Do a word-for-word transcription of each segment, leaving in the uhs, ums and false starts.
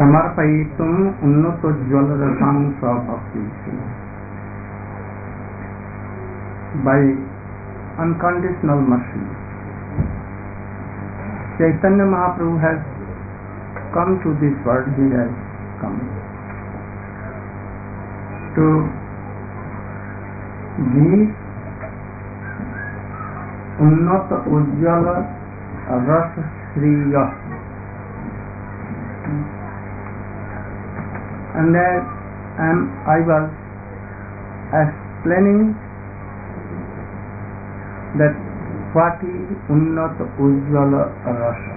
समर्पयितुम् उन्नतोज्ज्वलरसां स्वभक्ति. By unconditional mercy, Chaitanya Mahaprabhu has come to this world. He has come to give Unnata Ujjvala Rasa Shriya. And as um, I was explaining that what is Unnata Ujjvala Rasa,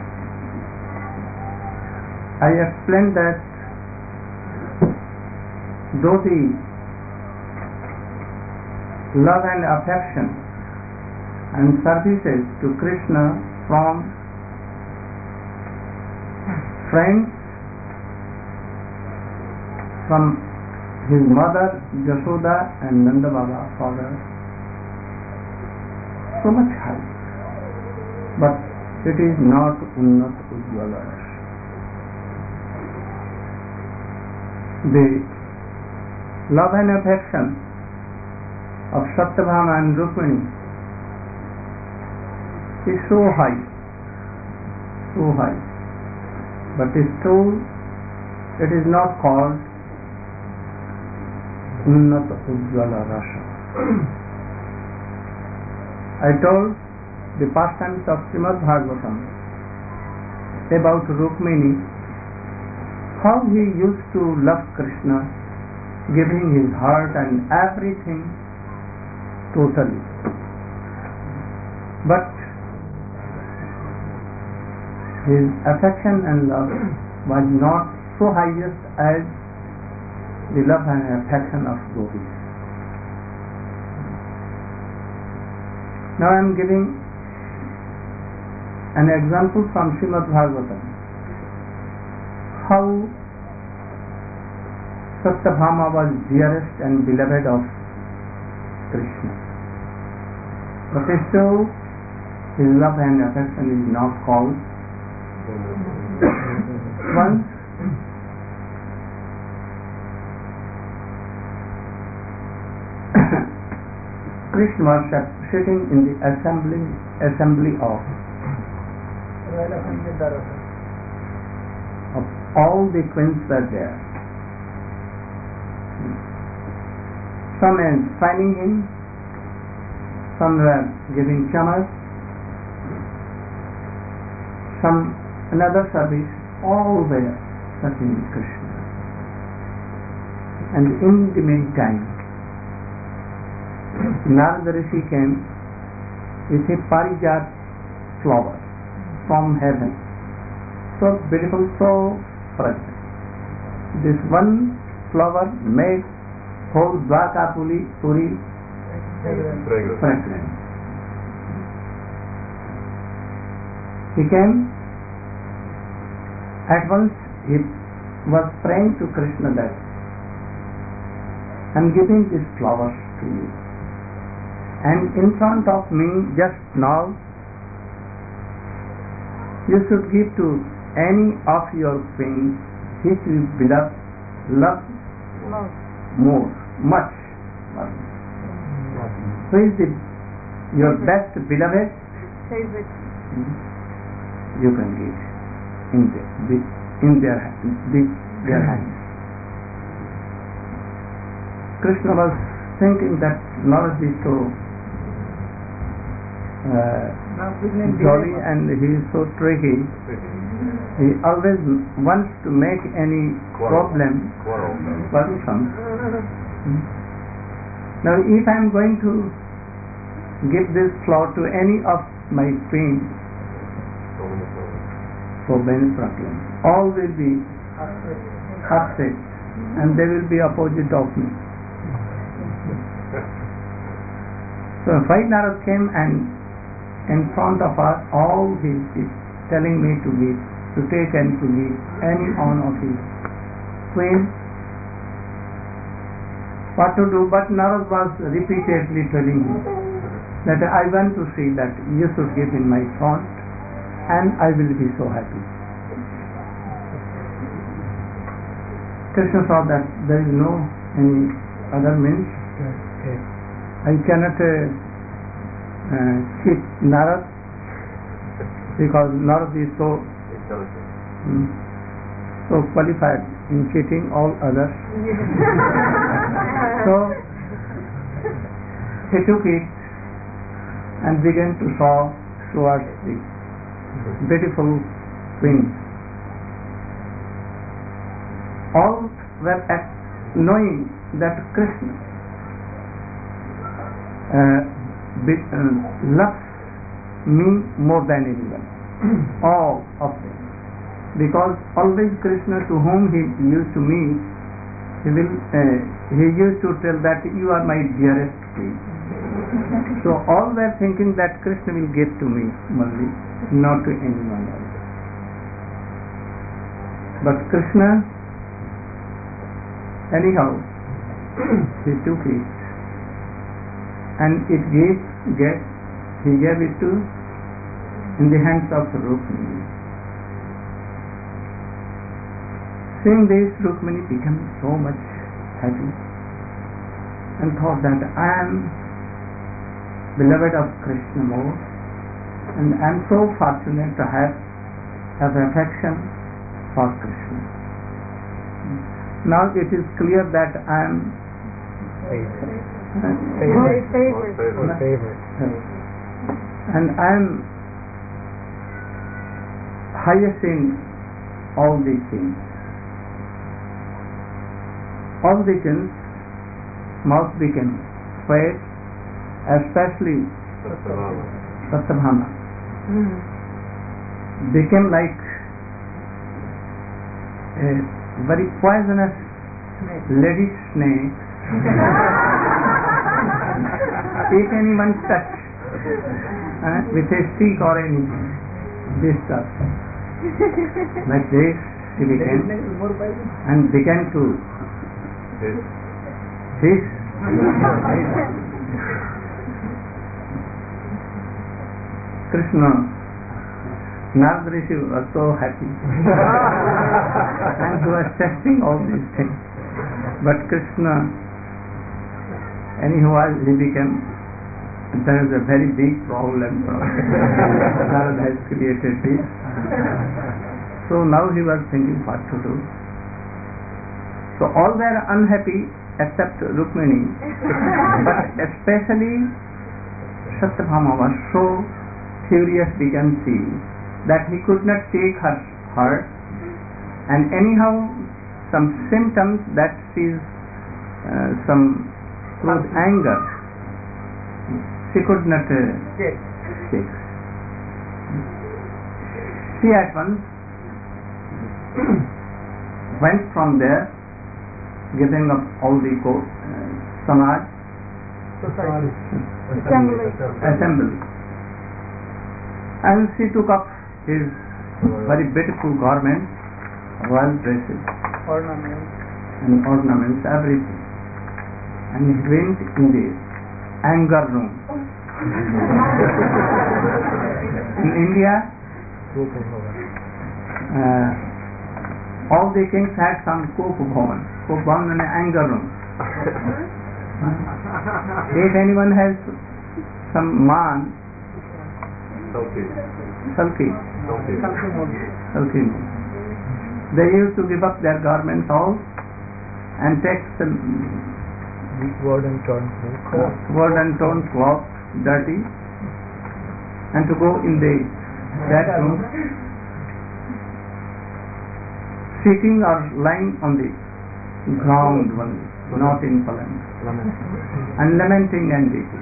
I explained that though the love and affection and services to Krishna from friends, from his mother Yashoda and Nanda Baba, father, so much high, but it is not Unnata Ujjvala Rasa. The love and affection of Satyabhama and Rukmini is so high, so high, but still it is not called Unnata Ujjvala Rasa. I told the pastimes of Srimad Bhagavatam about Rukmini, how he used to love Krishna, giving his heart and everything totally. But his affection and love was not so highest as the love and affection of gopis. Now I am giving an example from Srimad Bhagavatam, how Satyabhama was dearest and beloved of Krishna, but still his love and affection is not called. Once Krishna was sitting in the assembly assembly of, of all the queens were there. Some were signing him, some were giving chamas, some another service, all were serving Krishna. And in the meantime, Narada Rishi came with a parijat flower from heaven, so beautiful, so fragrant. This one flower made whole Dwarkapuri Puri fragrant. He came, at once he was praying to Krishna that I am giving these flowers to you, and in front of me just now you should give to any of your queens which you beloved, love more, much. Who is the, your best beloved? Favorite. You can give in the, the in their the, their hands. Krishna was thinking that Narada is so uh, jolly and he is so tricky. He always wants to make any problem troublesome. Hmm. Now, if I am going to give this flower to any of my queens, so many problems, all will be upset and they will be opposite of me. So Sai Narad came and in front of us all he is telling me to give, to take and to give any one of his queens what to do, but Narad was repeatedly telling him that I want to see that you should give in my front and I will be so happy. Krishna saw that there is no any other means. I cannot uh, uh, cheat Narad because Narad is so um, so qualified in cheating all others. So he took it and began to soar towards the beautiful queen. All were at knowing that Krishna uh, be, uh, loves me more than anyone. All of them. Because always Krishna, to whom he used to meet, he will uh, he used to tell that you are my dearest queen. So all were thinking that Krishna will give to me only, not to anyone else. But Krishna, anyhow, he took it and it gave, gave he gave it to in the hands of Rukmini. Seeing this, Rukmini became so much happy and thought that I am beloved of Krishna more, and I am so fortunate to have have affection for Krishna. Now it is clear that I am favorite, uh, favorite, favorite, favorite. and I am highest in all these things. All the kings mouth became wet, especially Satyabhama mm. became like a very poisonous lady snake. If anyone touch uh, with a stick or anything, this stuff, like this he became and began to His. His. Krishna, Narad Rishi was so happy and he was testing all these things. But Krishna, anyhow, he became, there is a very big problem. Narad has created this. So now he was thinking what to do. So all were unhappy except Rukmini, but especially Satyabhama was so furious, we can see, that he could not take her heart, and anyhow some symptoms that she is uh, some through anger, she could not uh, take. She at once went from there, giving up all the court, uh, Samaj, Society. Assembly. assembly. And she took up his very beautiful garments, royal dresses, Ornaments. and ornaments, everything. And he went in the anger room. In India, uh, all the kings had some Kopa Bhavan. Kopa Bhavan in an anger room. If anyone has some man, Sulky. sulky, Sulky. sulky, they used to give up their garments all and take the Word and torn cloth. word and torn cloth, dirty, and to go in the that room, sitting or lying on the ground only, not in palanque, and lamenting and weeping.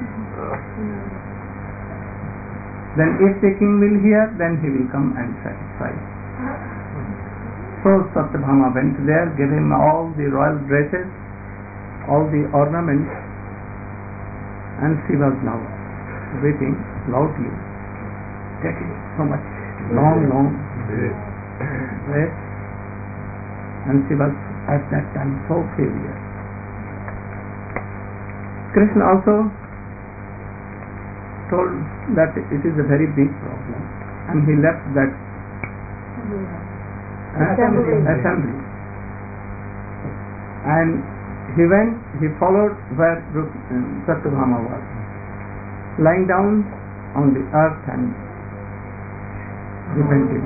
Then if the king will hear, then he will come and satisfy. So Satyabhama went there, gave him all the royal dresses, all the ornaments, and she was now weeping loudly, taking so much long, long breath, and she was at that time so furious. Krishna also told that it is a very big problem, and he left that uh, Assembly. assembly. and he went, he followed where Satyabhama was, lying down on the earth and repenting.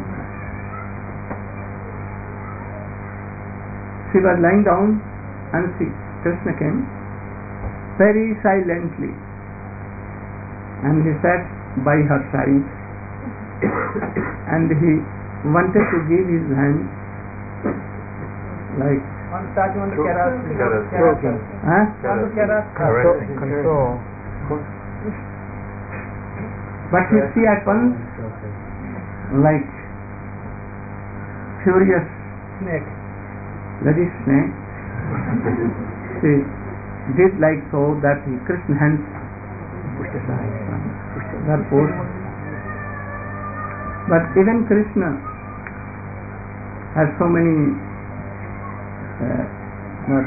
She was lying down and see, Krishna came very silently and he sat by her side and he wanted to give his hand like On touch on the keras. Stroking. huh? On the keras. Caressing. Control. But he see at once like furious Snake. bloody snake. She did like so that he Krishna hands pushed aside were pushed. But even Krishna has so many uh, not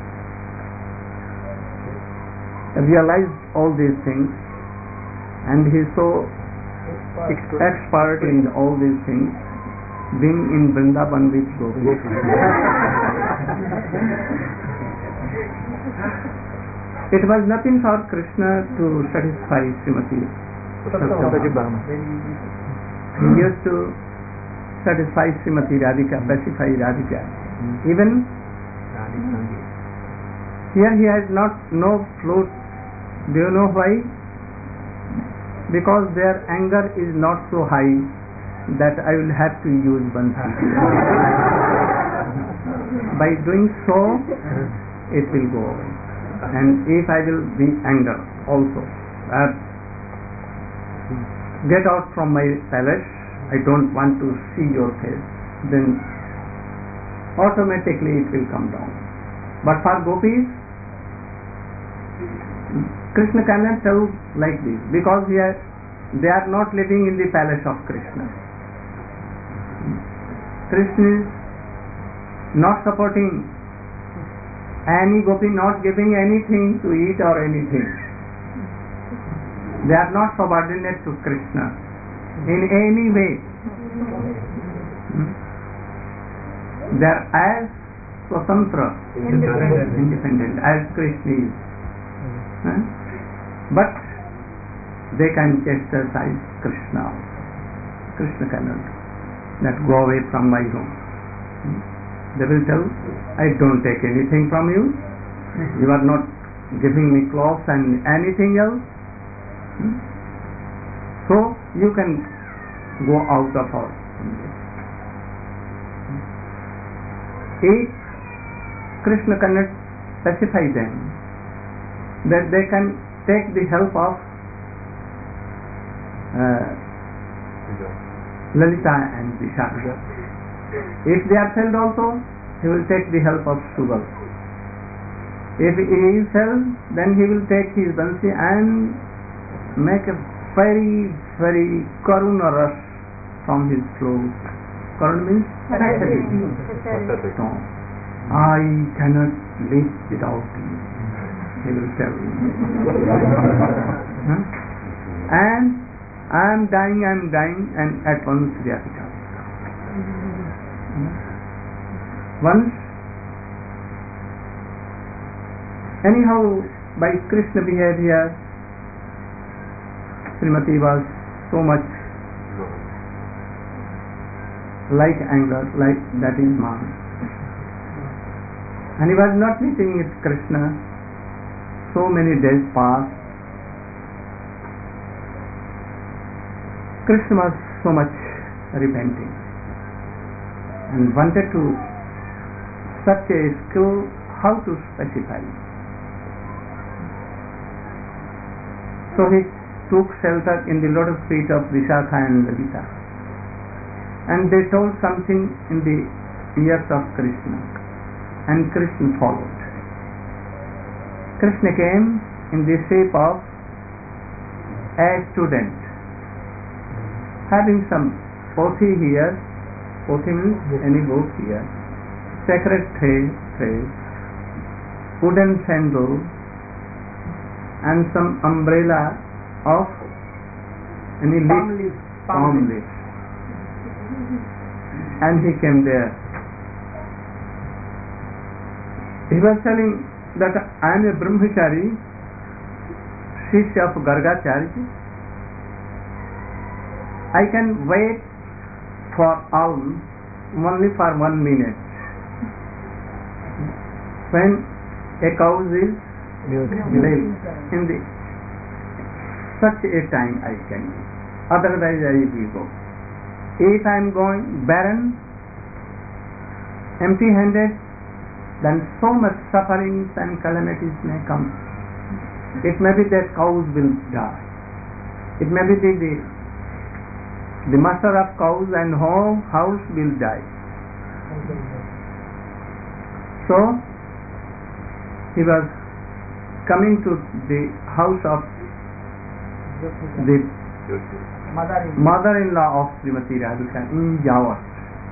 realized all these things, and he is so expert in all these things, being in Vrindavan with Gopi. It was nothing for Krishna to satisfy Srimati Satyabhama. He used to satisfy Srimati Radhika, pacify Radhika. Even here he has not no flute. Do you know why? Because their anger is not so high that I will have to use bansi. By doing so, it will go away. And if I will be anger also, uh, get out from my palace, I don't want to see your face, then automatically it will come down. But for gopis, Krishna cannot tell like this, because they are, they are not living in the palace of Krishna. Krishna is not supporting any gopi, not giving anything to eat or anything. They are not subordinate to Krishna in any way. They are as swatantra, Independent. independent as Krishna is. Huh? But they can chastise Krishna. Krishna cannot not go away from my home. They will tell, I don't take anything from you. You are not giving me clothes and anything else. So you can go out of our. If Krishna cannot pacify them, that they can take the help of uh, Lalita and Vishaka. If they are failed also, he will take the help of Subal. If he is failed, then he will take his bansi and make a very, very karuna ras from his flute. Karuna means pathetic. Pathetic. No, I cannot live without you, he will tell. Huh? And I am dying, I am dying, and at once Vyapika. Once, anyhow, by Krishna behavior, Srimati was so much like anger, like that is man. And he was not meeting with Krishna. So many days passed. Krishna was so much repenting and wanted to such a skill how to specify. So he took shelter in the lotus feet of Vishaka and Lalita, and they told something in the ears of Krishna, and Krishna followed. Krishna came in the shape of a student, having some pothi here. Pothi means any book here, sacred phrase, wooden sandal, and some umbrella of any Palm leaf, leaf. palm leaf. And he came there. He was telling that I am a brahmachari, Shishya of Gargacharya. I can wait for alms only for one minute. When a cow is milk in the such a time I can eat. Otherwise I will go. If I am going barren, empty-handed, then so much sufferings and calamities may come. It may be that cows will die. It may be the, the, the master of cows and home house will die. So he was coming to the house of the mother-in-law of Srimati Radhika in Jawat,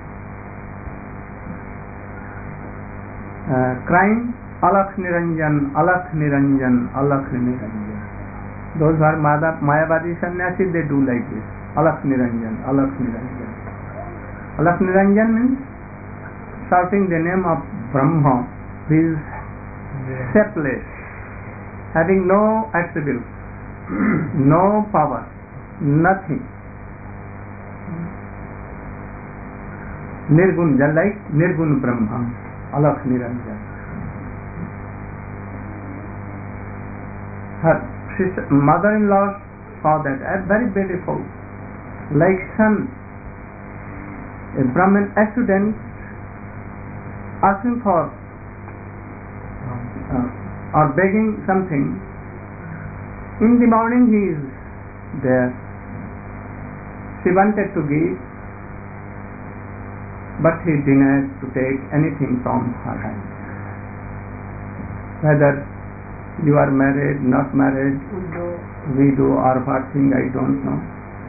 uh, crying Alakh Niranjan, Alakh Niranjan, Alakh Niranjan. Those who are Mayavadi sannyasis, they do like this. Alakh Niranjan, Alakh Niranjan. Alakh Niranjan means shouting the name of Brahma, who is shapeless, having no attributes, no power, nothing. Nirgun, just like Nirgun Brahma, Alakh Niranjan. Her sister, mother-in-law saw that as very beautiful, like sun. A Brahmin student asking for uh, or begging something. In the morning he is there. She wanted to give, but he denied to take anything from her hand. Whether you are married, not married, widow or what thing, I don't know.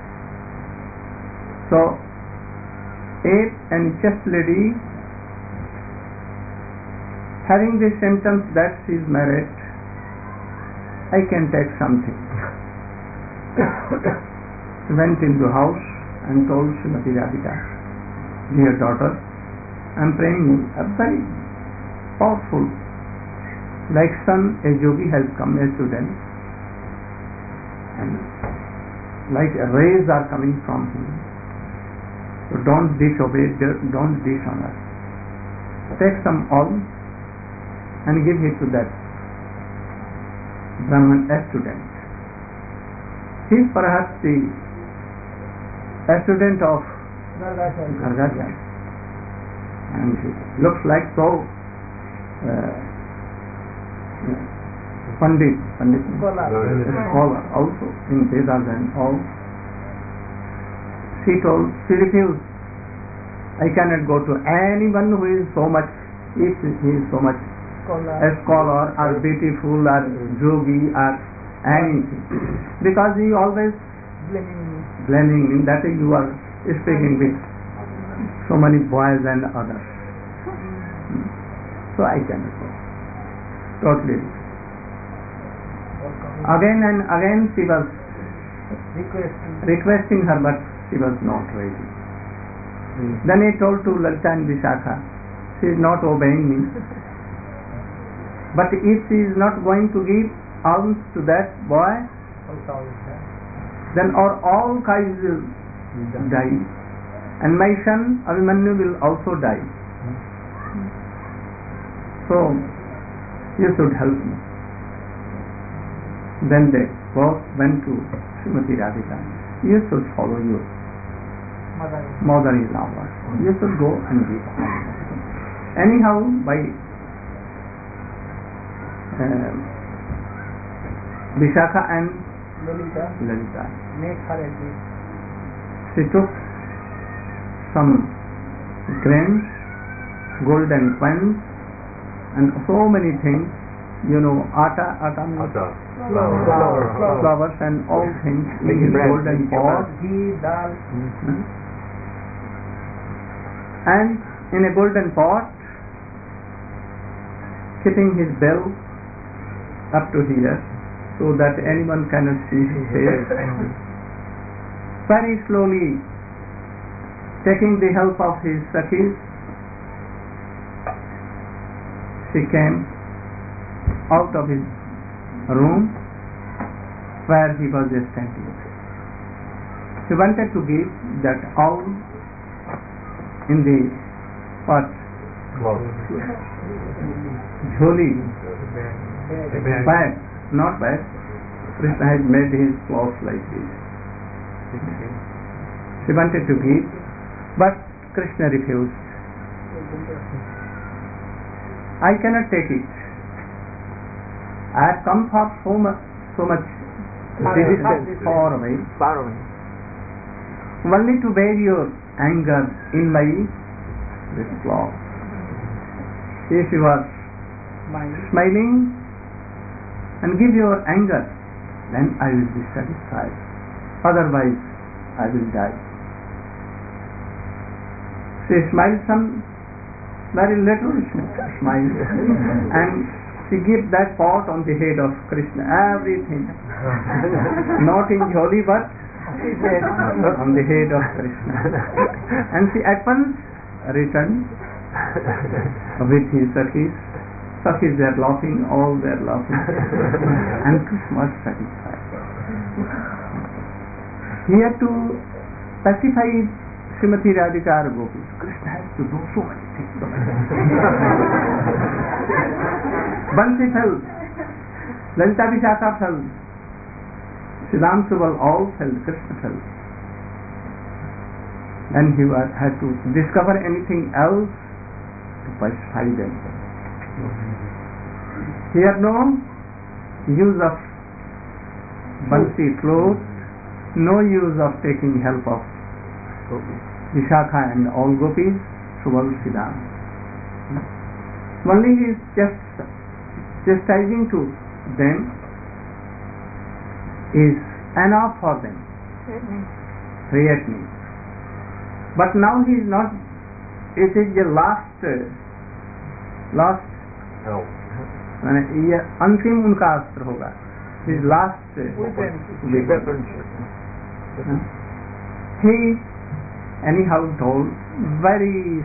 So, a and chaste lady having the symptoms that she is married, I can take something. Went into house and told Srimati Radhika, dear daughter, I am praying you, a very powerful, like sun, a yogi has come, a student, and like rays are coming from him. So don't disobey, don't dishonor. Take some alms and give it to that Brahman student. He is perhaps the student of Gargacharya, and he looks like so uh, Pandit, Pandit, scholar also in Vedas and all. She told, she refused. I cannot go to anyone who is so much, if he is so much a scholar or beautiful or yogi or anything, because he always blaming me that you are speaking with so many boys and others. So I cannot go. Totally. Again and again she was requesting her, but she was not ready. Mm. Then he told to Lalita and Vishakha, she is not obeying me. But if she is not going to give alms to that boy, then our all cows will die, and my son Abhimanyu will also die. So you should help me. Then they both went to Srimati Radhika. You should follow your mother-in-law. You should go and give alms. Anyhow, by uh, Vishakha and Lalita, Lalita, make her agree. she took some grains, golden coins, and so many things. You know, atta, atta means Atta. Flour, Flour. flour. flowers and all things in Making his bread, golden making pot. Ghee, dal. Mhm. And in a golden pot, keeping his bell up to here, so that anyone cannot see his face. Very slowly, taking the help of his sakhis, she came out of his room where he was standing. He wanted to give that all in the what? Jholi. Bag. Not bag. Krishna had made his clothes like this. She wanted to give, but Krishna refused. I cannot take it. I have come for so much, so much distance, far away, Far away. only to bear your anger in my this cloth. If you are smiling and give your anger, then I will be satisfied. Otherwise, I will die. She smiled some very little smile, and she gave that pot on the head of Krishna, everything, not in jolly but on the head of Krishna. And she at once returned with his Sakhis. Sakhis were laughing, all were laughing, and Krishna was satisfied. He had to pacify Srimati Radhika or Gopi. Krishna has to do so many things. Bansi fell, Lalita Vishaka fell, Siddham Subal all fell, Krishna fell. And he was, had to discover anything else to pacify them. He had no use of Bansi float, no use of taking help of Vishakha and all gopis, Subal Siddham. Only he is just chastising to them is enough for them. Threatening. But now he is not, it is the last, last, Help. ये अंतिम उनका अस्त्र होगा. His last weapon. He anyhow told very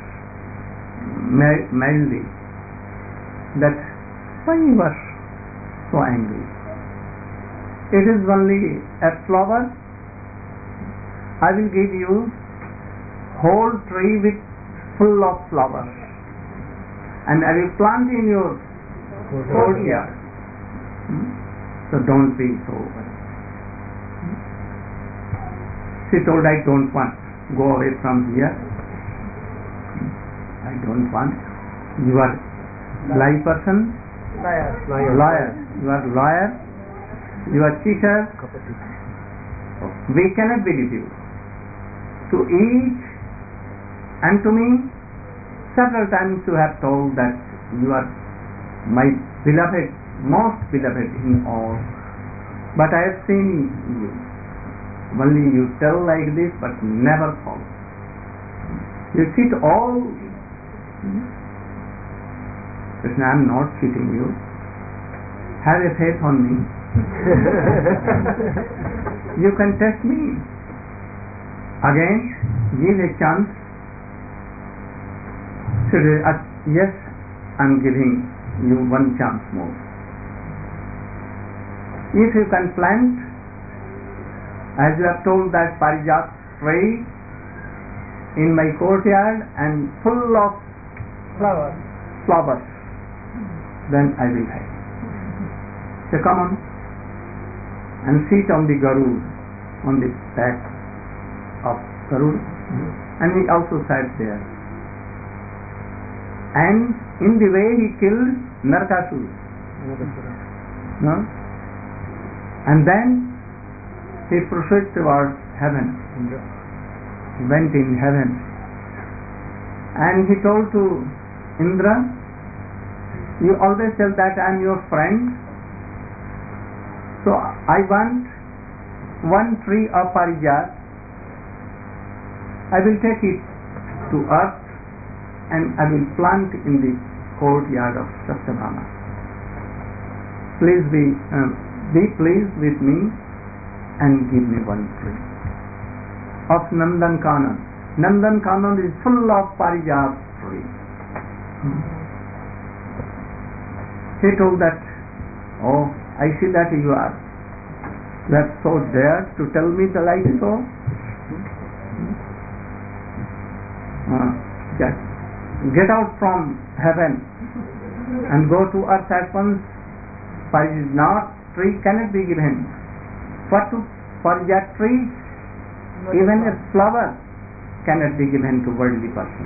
mildly that why you are so angry? It is only a flower. I will give you whole tree with full of flowers, and I will plant in your courtyard. Hmm? So don't be so. She told, I don't want. Go away from here. I don't want. You are lie person. Liar. Liar. You are liar. You are cheater. We cannot believe you. To each and to me, several times you have told that you are my beloved, most beloved in all. But I have seen you. Only you tell like this, but never follow. You cheat all. Krishna, I am not cheating you. Have a faith on me. You can test me. Again, give a chance. So, uh, yes, I am giving you one chance more. If you can plant, as you have told that Parijat tree in my courtyard and full of Flowers. flowers, then I will have. So come on and sit on the Garud, on the back of Garud, and he also sat there. And in the way he killed Narakasura. No? And then he proceeded towards heaven. He went in heaven. And he told to Indra, you always tell that I am your friend. So I want one tree of Parijat. I will take it to earth and I will plant in the courtyard of Satyabhama. Please be, uh, be pleased with me and give me one tree of Nandan Kanan. Nandan Kanan is full of Parijat tree. he told that, oh, I see that you are you are so dare to tell me the like so. Uh, just get out from heaven and go to earth at once, for it is not tree cannot be given. For to for that tree, even a flower cannot be given to worldly person.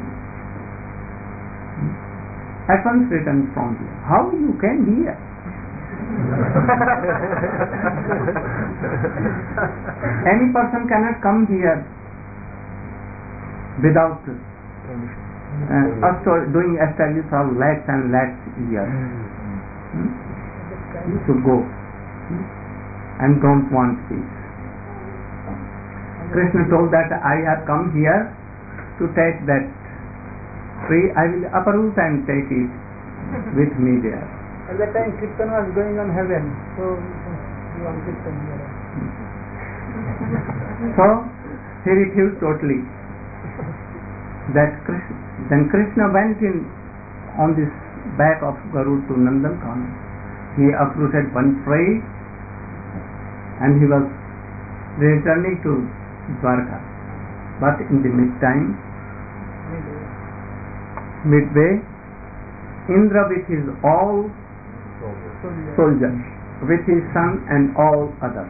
At once return from here. How you came here? Any person cannot come here without uh, us doing studies for lakhs and lakhs years. Hmm? You should go hmm? and don't want peace. Krishna told that I have come here to take that tree. I will uproot and take it with me there. At that time Kirtan was going on heaven, so you want Kirtan here. So he refused totally. That Krishna, then Krishna went in on this back of Garud to Nandankan. He uprooted one tree and he was returning to Dwarka. But in the midtime, midway, Indra with his all soldiers, with his son and all others,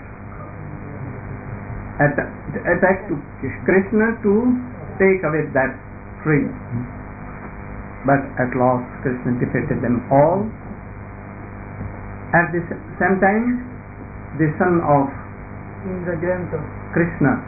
Atta- attacked to Krishna to take away that tree. But at last Krishna defeated them all. At the same time, the son of Indra Jayanta. Krishna,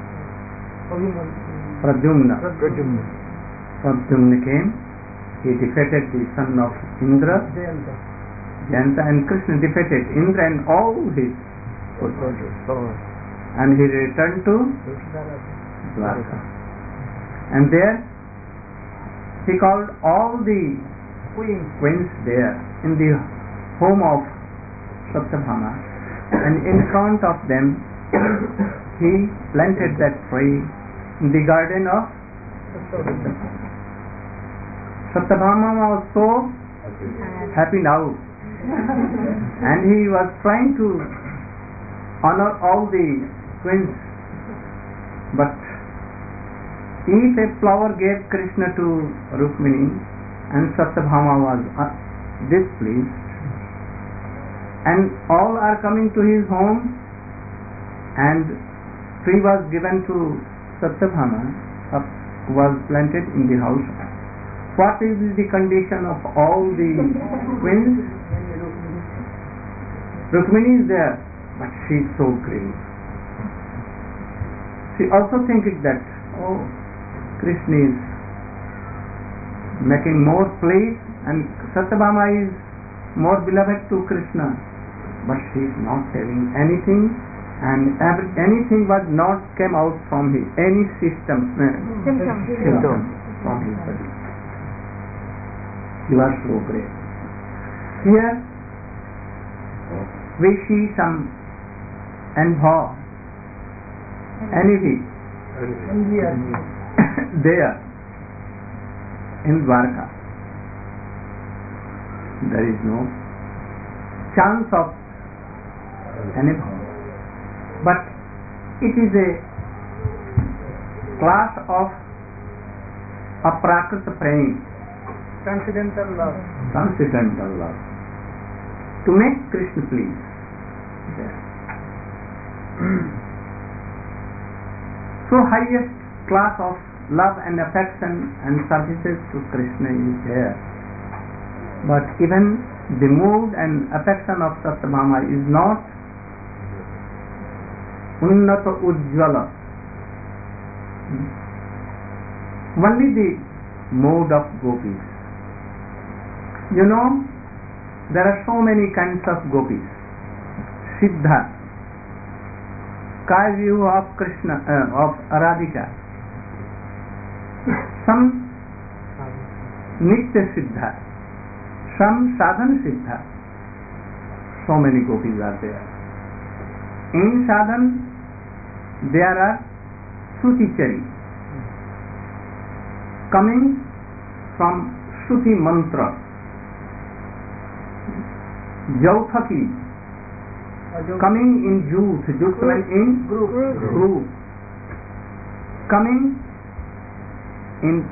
Pradyumna, Pradyumna came. He defeated the son of Indra, Jayanta. Jayanta, and Krishna defeated Indra and all his soldiers. And he returned to Dwarka. And there he called all the Queen. queens there in the home of Satyabhama, and in front of them he planted that tree in the garden of Satyabhama. Satyabhama was so happy now, and he was trying to honor all the queens. But if a flower gave Krishna to Rukmini and Satyabhama was uh, displeased, and all are coming to his home and tree was given to Satyabhama, uh, was planted in the house, what is the condition of all the queens? Rukmini is there, but she is so grave. She also thinking that, oh, Krishna is making more play and Satyabhama is more beloved to Krishna, but she is not telling anything, and every, anything was not came out from his any system, uh, Symptom. symptom from his body. You are so great. Here we see some envy, envy India. there in Dwarka. There is no chance of envy, but it is a class of aprakrita praying, Transcendental love. transcendental love, to make Krishna please. There. So highest class of love and affection and services to Krishna is there. But even the mood and affection of Satyabhama is not unnata ujjvala. Only the mode of gopis. You know, there are so many kinds of gopis. Siddha, sky view of Krishna, uh, of Radhika. Some Nitya Siddha, some Sadhan Siddha. So many gopis are there. In Sadhan, there are Sutichari, coming from Suti mantra. Jautaki, coming in youth, youth means in Group. group, coming in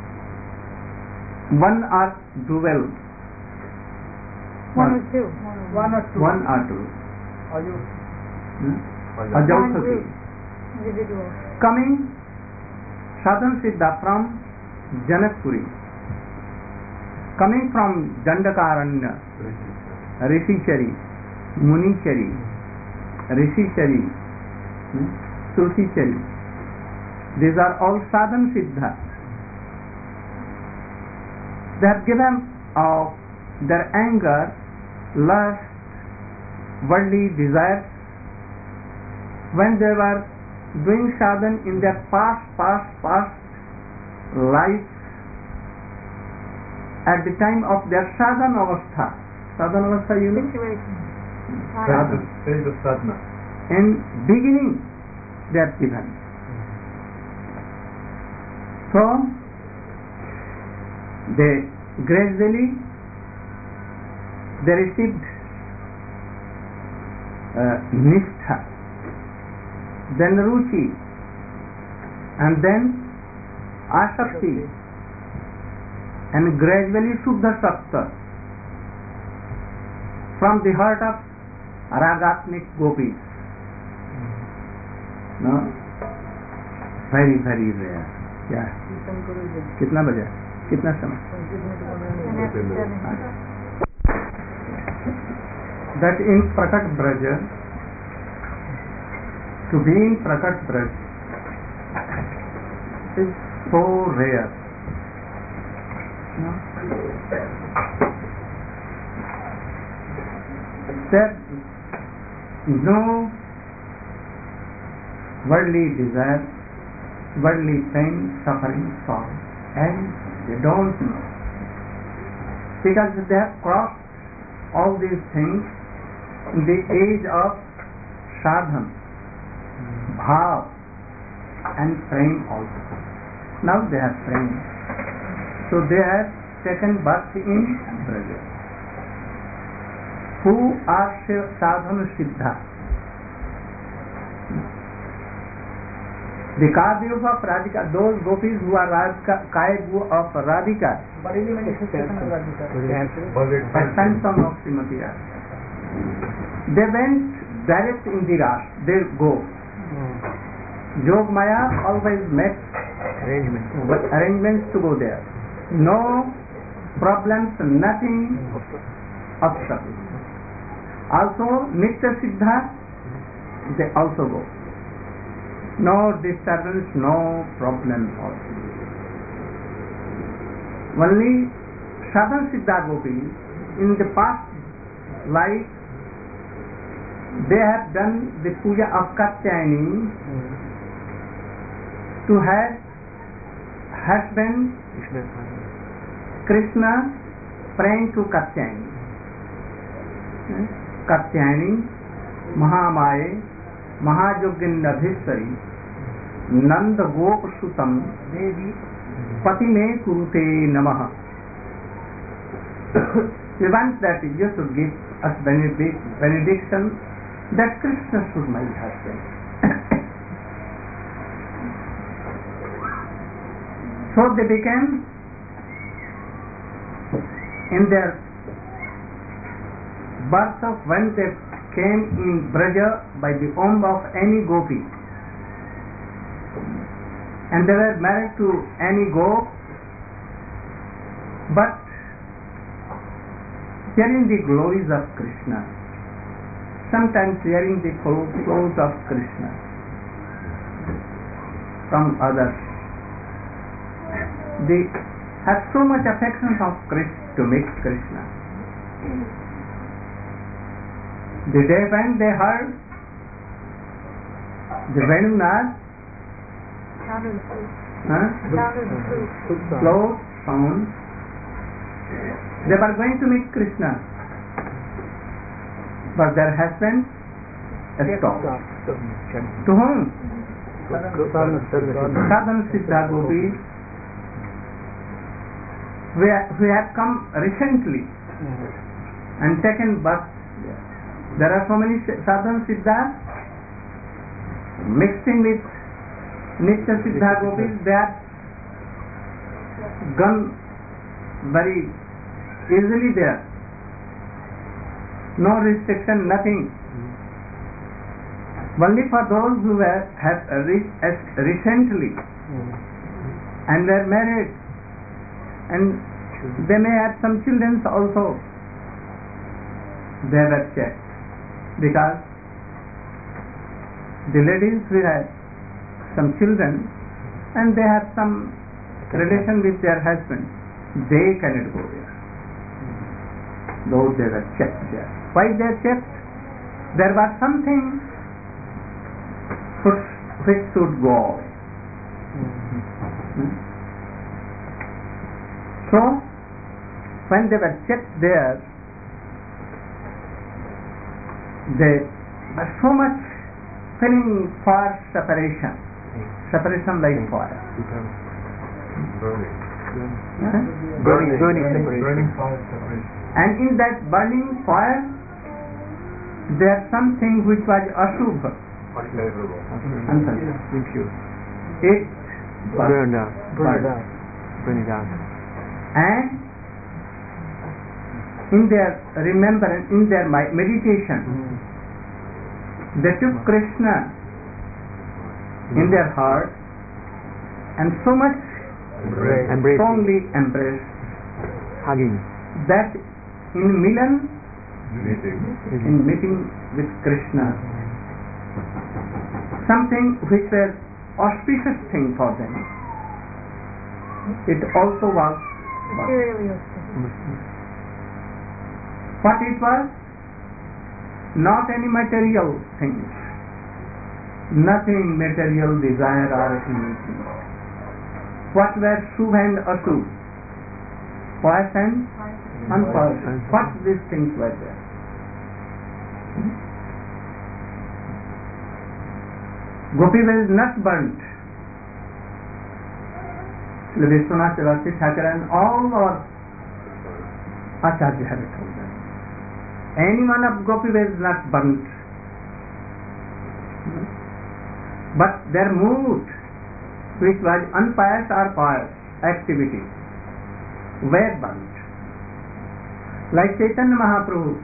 one or dual, One or two. One or two. one or two, Or you. hmm? One Ajautaki, group. Individual. coming Sadhan Siddha from Janakpuri, coming from Dandakaranya, Rishichari, Munichari, Rishichari, hmm? Susichari. These are all Sadhan Siddha. They have given of their anger, lust, worldly desires when they were doing sadhan in their past, past, past lives at the time of their sadhan avastha. Sadhan avastha, you know? Situation. Sadhan. Stage of sadhana. In beginning, they are given. So, they gradually they received uh, nishtha, then ruchi, and then asakti, and gradually shuddha sattva from the heart of ragatmik gopis. No? Very, very rare. Yeah. कितना बजा? कितना समय? That in Prakat Braja, to be in Prakat Braj is so rare. No? That no worldly desire, worldly pain, suffering, sorrow, and they don't know, because they have crossed all these things in the age of sadhan, bhav, and prem also. Now they have prem, so they have taken birth in Braja. Who are sadhana siddha? The Kadev of Radhika, those gopis who are Radhika, Kaev of Radhika, Bareli manifestation of Radhika. expansion of Srimati Radhika. They went direct in the Ras, they go. Jog Maya always makes Arrangement. arrangements to go there. No problems, nothing obstacles. Also, Nitya Siddha, they also go. No disturbance, no problem also. Only Sadhan Siddha Gopis, in the past life, they have done the puja of Katyayani to have husband Krishna praying to Katyayani. Katyayani, Mahamaye, Mahajogindabhishwari, Nanda Gop Sutam, Devi. Pati me kurute namaha. We want that you should give us benedict, benediction that Krishna should my husband. So they became in their birth of when they came in Braja by the womb of any gopi, and they were married to any gop, but hearing the glories of Krishna, sometimes hearing the flows of Krishna from others, they have so much affection of Krishna to meet Krishna. The day when they heard the Venunath, huh, slow sound, they were going to meet Krishna, but their husband stopped. To whom? Sadhan Siddha Gopis, who have come recently and taken birth There are so many sadhana siddhas mixing with Nitya Siddha Gopis, they are gone very easily there. No restriction, nothing. Only for those who were, have reached as recently and were married, and they may have some children also, they were checked, because the ladies will have some children and they have some relation with their husband, they cannot go there, though they were checked there. Why they are checked? There was something which should go away. Hmm? So, when they were checked there, they were so much feeling for separation, separation like fire. Burning. Huh? Burning, burning, Burning fire separation. And in that burning fire, there something which was ashubha, Unfavorable. unfavorable. Impure. It Burn down. Burn it out. Burn it out. And in their remembrance, in their meditation, they took Krishna in their heart and so much Embrace. Embracing. strongly embraced Hugging. that in Milan, Meeting. in meeting with Krishna, something which was auspicious thing for them, it also was Materially auspicious. what it was, not any material things, nothing material desire or anything. What were Shubha and Ashubha? Pious and unpious. What these things were there? Gopi was not burnt. Vishwanath Chakravarti Thakur and all our Acharya have told us. Any one of Gopi was not burnt. But their mood, which was unpious or pious activity, were burnt. Like Chaitanya Mahaprabhu,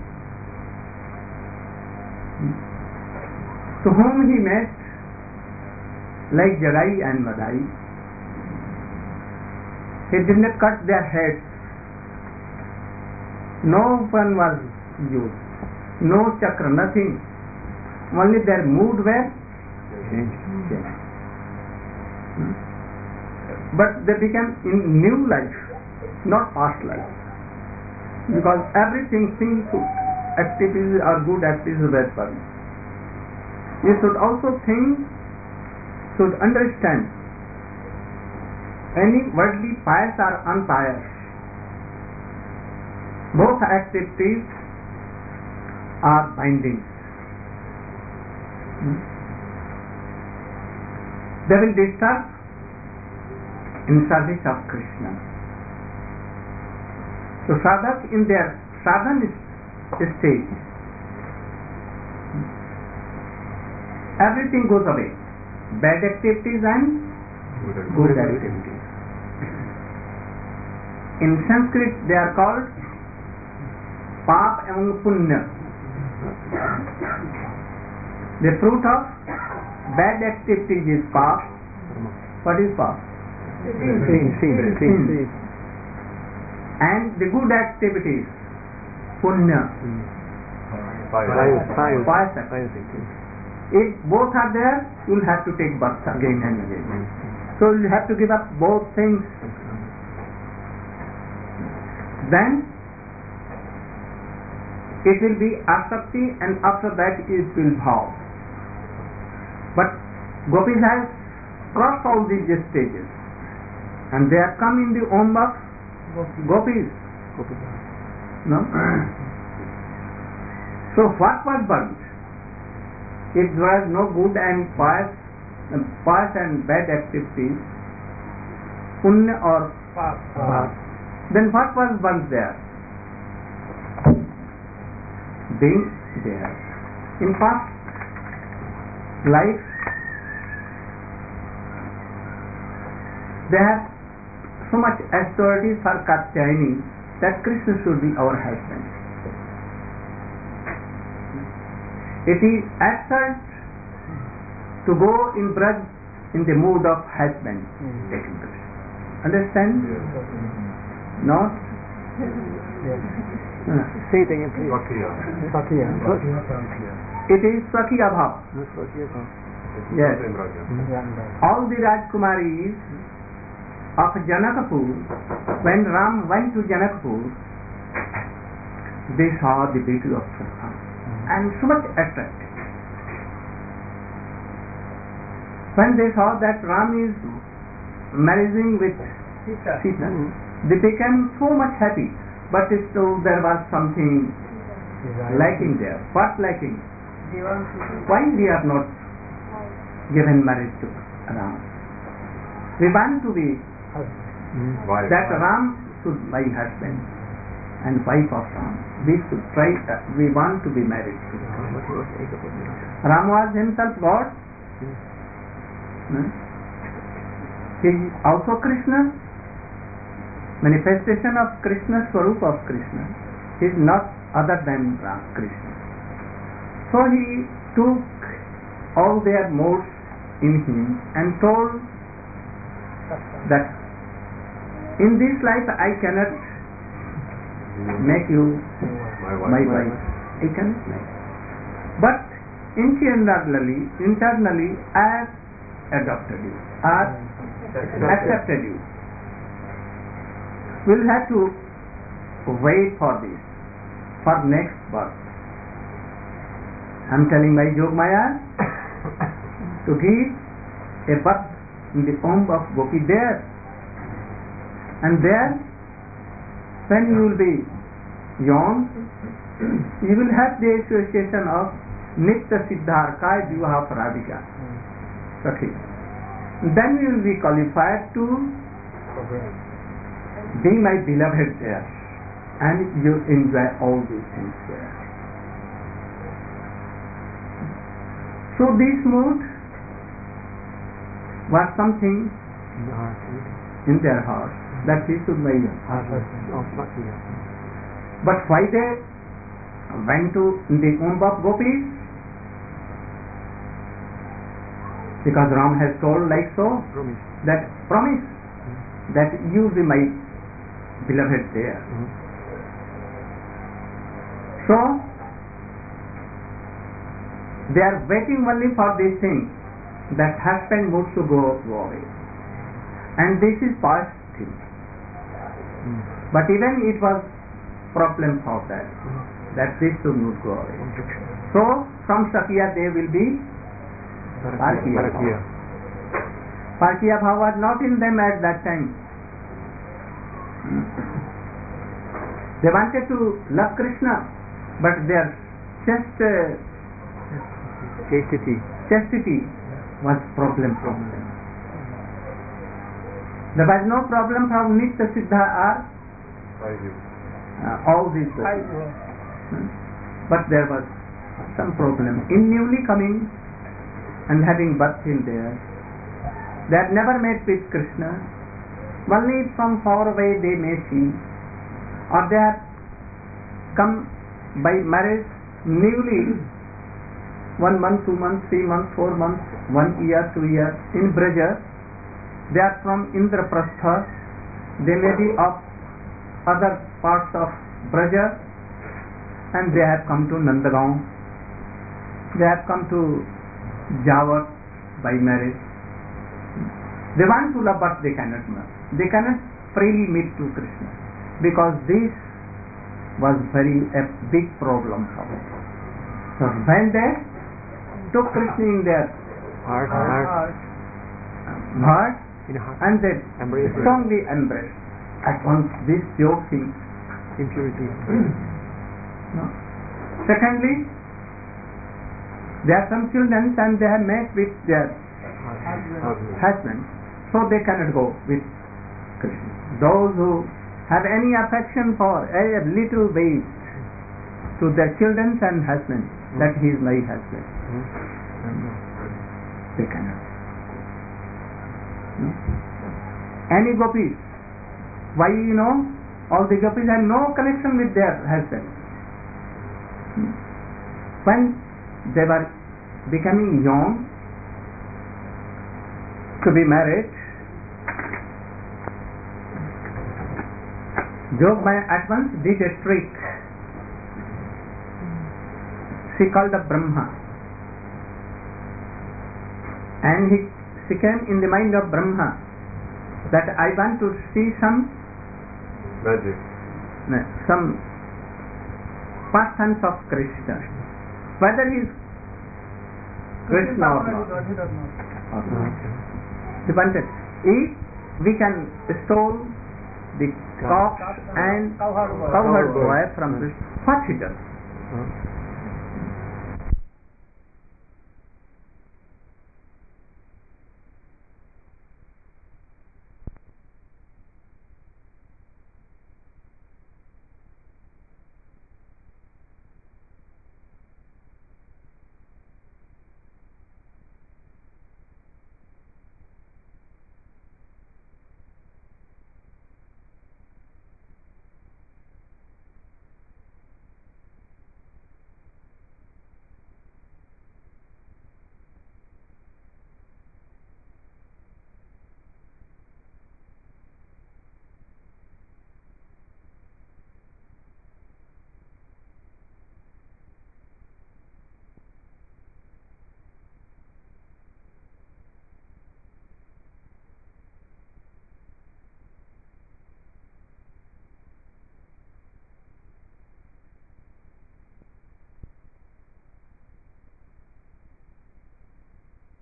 to whom he met, like Jagai and Madai, he did not cut their heads. No one was used, no chakra, nothing. Only their mood were changed. Hmm? But they became in new life, not past life. Because everything seems to activities or good activities were done. You should also think, should understand, any worldly pious or unpious, both activities are binding. Hmm? They will disturb in service of Krishna. So sadhak in their sadhana stage, everything goes away, bad activities and good activities. In Sanskrit they are called Pap and Punya. The fruit of bad activities is Pap. What is Pap? Sin, sin, sin. Sin. And the good activities, Punya. Pious, pious, Pious. pious activity. If both are there, you will have to take birth again and again. So you have to give up both things. Then it will be asakti, and after that it will bhav. But gopis have crossed all these stages, and they have come in the womb of gopis. No? So what was burnt? It was no good and pious, uh, pious and bad activities, punya or pap. Then what was burnt there? The there. In past life, they have so much authority for Katyayani that Krishna should be our husband. It is absurd to go in Braj in the mood of husband taking Krishna. Understand? Not? Uh, Say it again, please. Sakya. It is Sakya Bhav. No, Swakya Bhav. Yes. Mhm. All the Rajkumaris of Janakpur, when Ram went to Janakpur, they saw the beauty of Ram and so much attractive. When they saw that Ram is marrying with Sita. Sita, they became so much happy. But still there was something lacking there. What lacking? They want to Why we are not given marriage to Ram? We want to be Mhm. Why? that Ram should be husband and wife of Ram. We should try. Uh, we want to be married to Ram. But he was Ekapati. Ram was himself God. Hmm? He is also Krishna. Manifestation of Krishna, Swarup of Krishna. He is not other than Ram, Krishna. So he took all their modes in him and told that in this life I cannot make you My wife. my wife. I cannot make. But internally, internally I have adopted you, I have accepted you. We'll have to wait for this, for next birth. I'm telling my Jogmaya to give a birth in the womb of Gopi there. And there, when you will be young, you will have the association of Nitya Siddharka Vivaha Radhika. Okay. Then you will be qualified to be my beloved there, and you enjoy all these things there. So this mood was something In the heart. in their heart that he should marry her. Of Swakya. But why they went to the womb of gopis? Because Ram has told like so, Promise. that promise that you be my beloved there. Mhm. So they are waiting only for this thing, that husband mood to go, go away. And this is past thing. Mhm. But even it was problem for that, that this should not go away. Objection. So from Sakya they will be Parkiya. Parkiya. Parkiya Bhav was not in them at that time. They wanted to love Krishna, but their just uh, Chastity. chastity was problem from them. There was no problem from Nitya Siddha or uh, all these five people. years. Hmm? But there was some problem in newly coming and having birth in there. They had never met with Krishna. Only from far away they may see, or they have come by marriage newly, one month, two months, three months, four months, one year, two years in Braja. They are from Indraprastha. They may be of other parts of Braja, and they have come to Nandagaon. They have come to Jawat by marriage. They want to love, but they cannot love. They cannot freely meet to Krishna, because this was very a big problem for them. So when they took Krishna in their Heart. Heart. Heart. heart In heart. and they Embrace. strongly embraced, at once this pure thing. Impurity. No. Secondly, there are some children and they have met with their Heart. husbands, so they cannot go with Krishna. Those who have any affection for a little waist, to their children and husbands that he is my husband. They cannot. No? Any gopis, why you know? All the gopis have no connection with their husbands. When they were becoming young to be married, Jogmaya at once did a trick. She called the Brahma, and he, she came in the mind of Brahma that I want to see some Magic. no, some persons of Krishna, whether he is Krishna or not. Or not. He wanted, if we can stole the cock and Cowherd boy. cowherd boy Cowherd boy. from Krishna, what he does? Huh?